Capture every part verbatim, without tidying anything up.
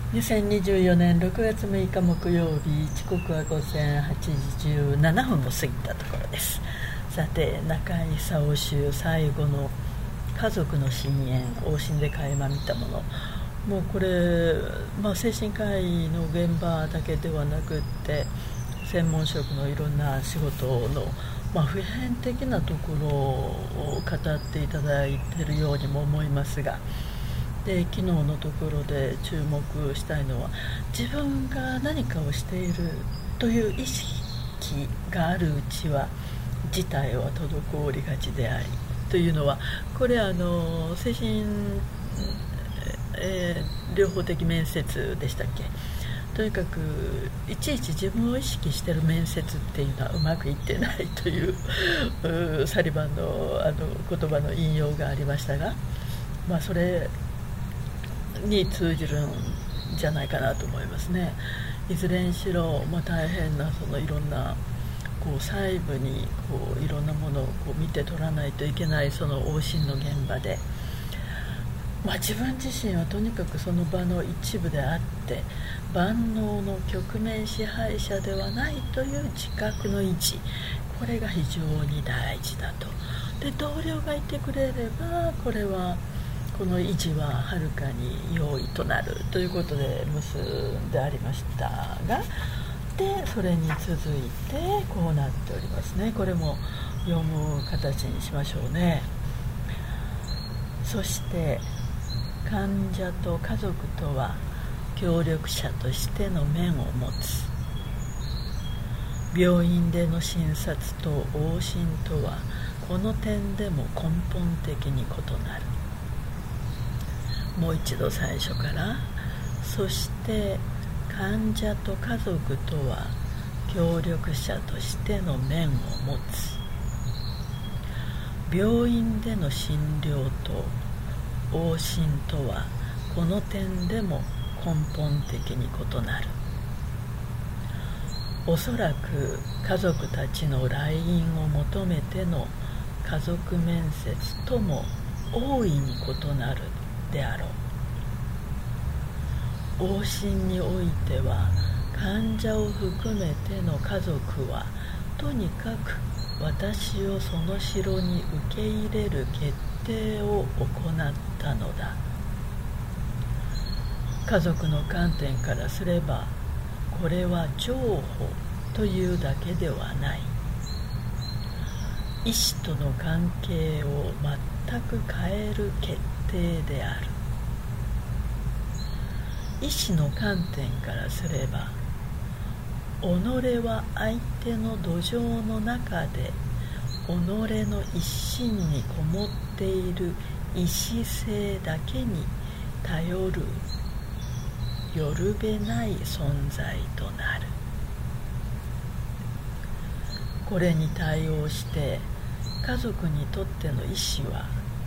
にせんにじゅうよねんろくがつむいか木曜日、時刻はごぜんはちじじゅうななふんを過ぎたところです。さて、中井竿集最後の家族の深淵、往診で垣間見たもの、もうこれ、まあ、精神科医の現場だけではなくって専門職のいろんな仕事の、まあ、普遍的なところを語っていただいているようにも思いますが、で昨日のところで注目したいのは、自分が何かをしているという意識があるうちは事態は滞りがちでありというのは、これあの精神、えー、療法的面接でしたっけ。とにかくいちいち自分を意識している面接っていうのはうまくいってないというサリバンの、あの言葉の引用がありましたが、まあ、それに通じるんじゃないかなと思いますね。いずれにしろ、まあ、大変なそのいろんなこう細部にこういろんなものをこう見て取らないといけないその往診の現場で、まあ、自分自身はとにかくその場の一部であって万能の局面支配者ではないという自覚の維持、これが非常に大事だと。で同僚がいてくれればこれはこの維持ははるかに容易となるということで結んでありましたが、でそれに続いてこうなっておりますね。これも読む形にしましょうね。そして患者と家族とは協力者としての面を持つ。病院での診察と往診とはこの点でも根本的に異なる。もう一度最初から。そして患者と家族とは協力者としての面を持つ。病院での診療と往診とはこの点でも根本的に異なる。おそらく家族たちの来院を求めての家族面接とも大いに異なるであろう。往診においては患者を含めての家族はとにかく私をその城に受け入れる決定を行ったのだ。家族の観点からすればこれは譲歩というだけではない。医師との関係を全く変える決定である。医師の観点からすれば、己は相手の土壌の中で己の一心にこもっている意志性だけに頼るよるべない存在となる。これに対応して家族にとっての医師は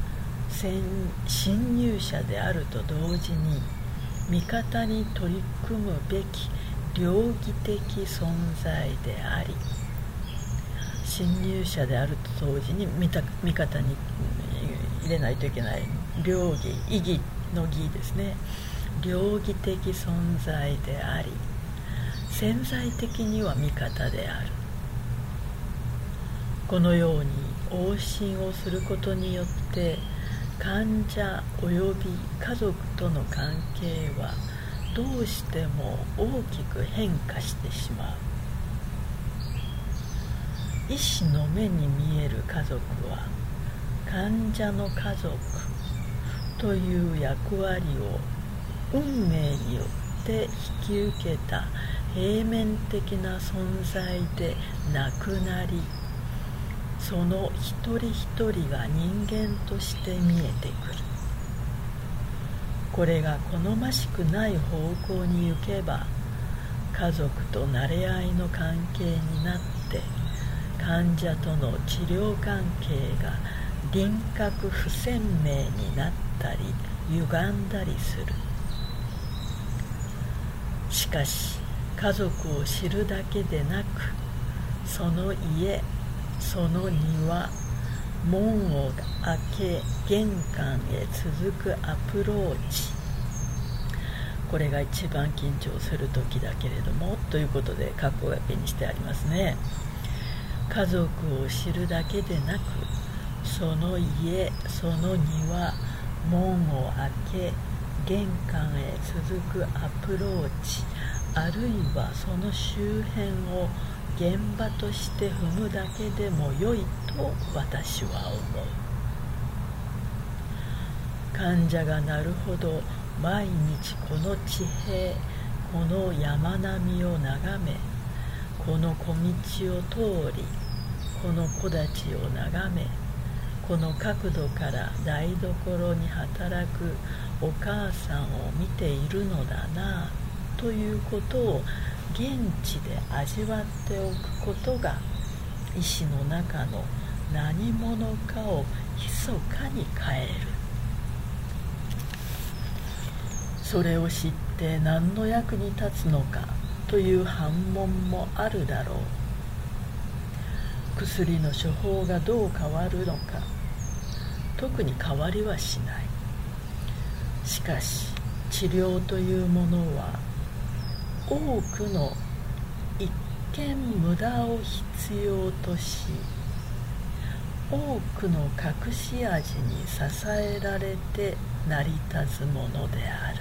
侵入者であると同時に味方に取り組むべき両義的存在であり、侵入者であると同時に味方に入れないといけない両義、意義の義ですね。両義的存在であり、潜在的には味方である。このように往診をすることによって患者及び家族との関係はどうしても大きく変化してしまう。医師の目に見える家族は患者の家族という役割を運命によって引き受けた平面的な存在でなくなり、その一人一人が人間として見えてくる。これが好ましくない方向に行けば、家族と馴れ合いの関係になって患者との治療関係が輪郭不鮮明になったり歪んだりする。しかし家族を知るだけでなく、その家、その庭、門を開け玄関へ続くアプローチ、 これが一番緊張する時だけれどもということで括弧書きにしてありますね。家族を知るだけでなく、その家、その庭、門を開け玄関へ続くアプローチ、あるいはその周辺を現場として踏むだけでも良いと私は思う。患者がなるほど毎日この地平、この山並みを眺め、この小道を通り、この木立を眺め、この角度から台所に働くお母さんを見ているのだなということを現地で味わっておくことが、医師の中の何者かを密かに変える。それを知って何の役に立つのかという反問もあるだろう。薬の処方がどう変わるのか、特に変わりはしない。しかし治療というものは多くの一見無駄を必要とし、多くの隠し味に支えられて成り立つものである。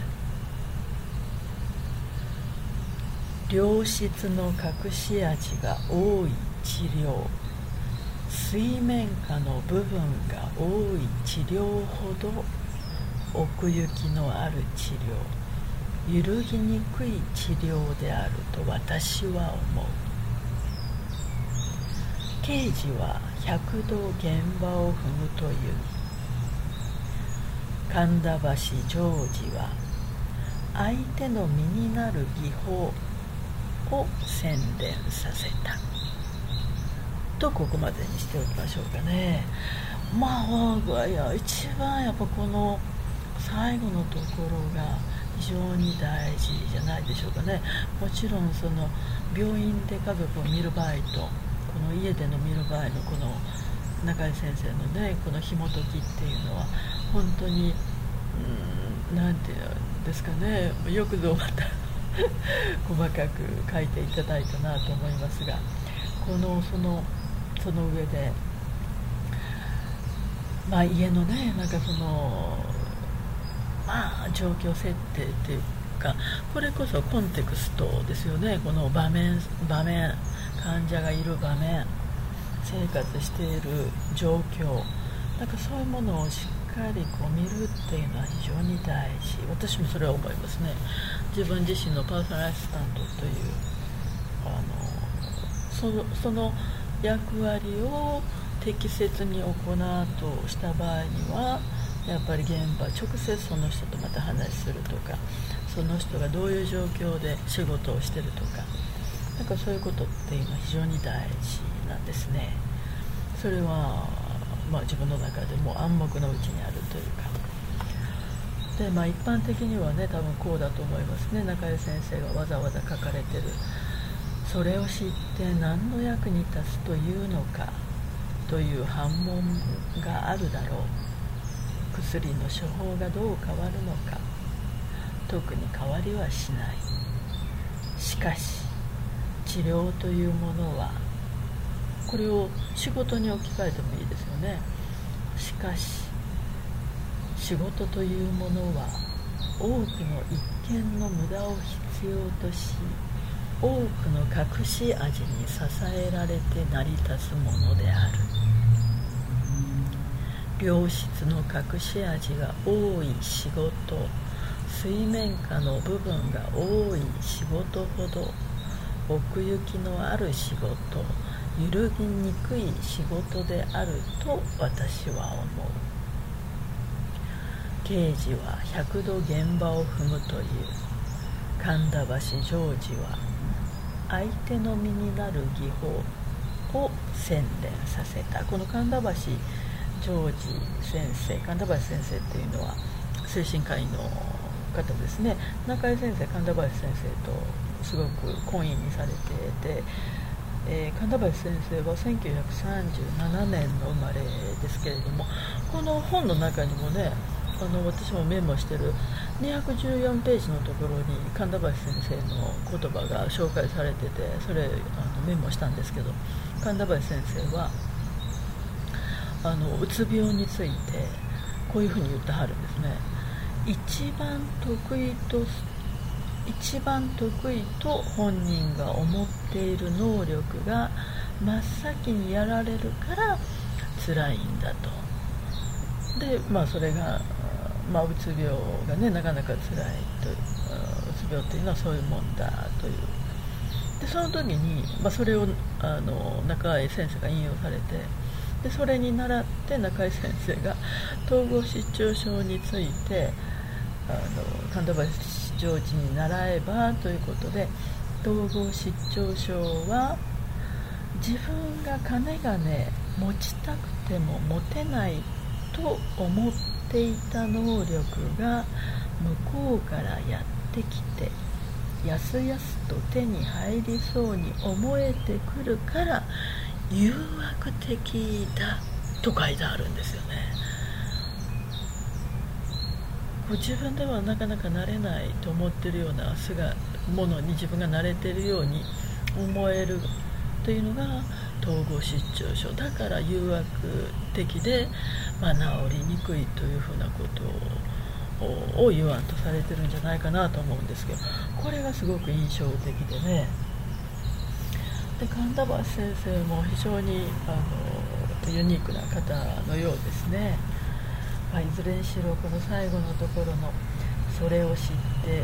良質の隠し味が多い治療、水面下の部分が多い治療ほど奥行きのある治療、揺るぎにくい治療であると私は思う。刑事は百度現場を踏むという。神田橋ジョージは相手の身になる技法を洗練させたと、ここまでにしておきましょうかね。まあいや一番やっぱこの最後のところが非常に大事じゃないでしょうかね。もちろんその病院で家族を見る場合とこの家での見る場合のこの中井先生のねこの紐解きっていうのは本当にうーんなんていうんですかね、よくぞまた細かく書いていただいたなと思いますが、このそのその上で、まあ、家のねなんかそのまあ状況設定っていうか、これこそコンテクストですよね。この場面場面患者がいる場面、生活している状況、なんかそういうものをしっかりこう見るっていうのは非常に大事。私もそれは思いますね。自分自身のパーソナルアシスタントというあの そ, のその役割を適切に行うとした場合にはやっぱり現場直接その人とまた話するとか、その人がどういう状況で仕事をしてるとか、なんかそういうことっていうのは非常に大事なんですね。それは、まあ、自分の中でも暗黙のうちにあるというかで、まあ、一般的にはね多分こうだと思いますね。中井先生がわざわざ書かれてる、それを知って何の役に立つというのかという反問があるだろう。薬の処方がどう変わるのか、特に変わりはしない。しかし治療というものは、これを仕事に置き換えてもいいですよね。しかし仕事というものは多くの一見の無駄を必要とし、多くの隠し味に支えられて成り立つものである。良質の隠し味が多い仕事、水面下の部分が多い仕事ほど奥行きのある仕事、揺るぎにくい仕事であると私は思う。刑事は百度現場を踏むという。神田橋ジョージは相手の身になる技法を洗練させた。この神田橋ジョージ先生、神田橋先生っていうのは精神科医の方ですね。中井先生、神田橋先生とすごく懇意にされていて、えー、神田橋先生はせんきゅうひゃくさんじゅうななねんの生まれですけれども、この本の中にもね、あの私もメモしてるにひゃくじゅうよんページのところに神田橋先生の言葉が紹介されてて、それあのメモしたんですけど、神田橋先生はあのうつ病についてこういうふうに言ってはるんですね。一番得意と一番得意と本人が思っている能力が真っ先にやられるから辛いんだと。で、まあ、それが、まあ、うつ病がねなかなか辛いという、うつ病っていうのはそういうもんだという。でその時に、まあ、それをあの中井先生が引用されて、でそれに倣って中井先生が統合失調症についてあの神田橋上智に習えばということで、統合失調症は自分が金がね持ちたくても持てないと思っていた能力が向こうからやってきてやすやすと手に入りそうに思えてくるから誘惑的だと書いてあるんですよね。自分ではなかなかなれないと思っているようなものに自分が慣れているように思えるというのが統合失調症だから誘惑的で、まあ、治りにくいというふうなことを言わんとされてるんじゃないかなと思うんですけど、これがすごく印象的でね。で神田橋先生も非常にあのユニークな方のようですね。まあ、いずれにしろこの最後のところのそれを知って、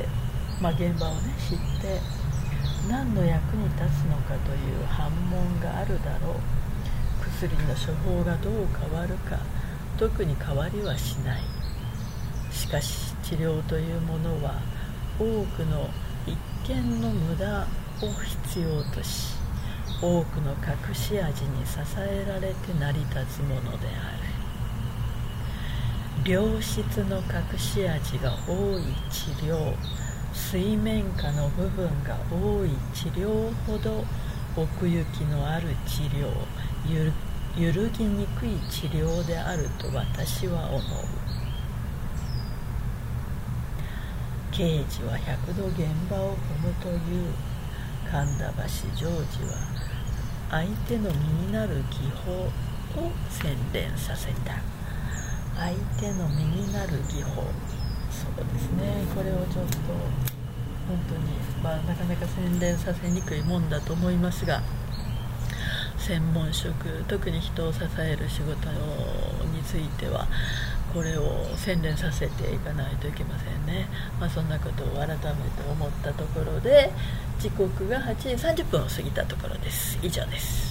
まあ、現場をね知って何の役に立つのかという反問があるだろう。薬の処方がどう変わるか特に変わりはしない。しかし治療というものは多くの一見の無駄を必要とし多くの隠し味に支えられて成り立つものである。良質の隠し味が多い治療、水面下の部分が多い治療ほど奥行きのある治療、ゆる、揺るぎにくい治療であると私は思う。刑事は百度現場を踏むという神田橋ジョージは相手の身になる技法を洗練させた。相手の身になる技法、そうですね、これをちょっと本当に、まあ、なかなか洗練させにくいもんだと思いますが、専門職、特に人を支える仕事についてはこれを洗練させていかないといけませんね。まあ、そんなことを改めて思ったところで、時刻がはちじさんじゅっぷんを過ぎたところです。以上です。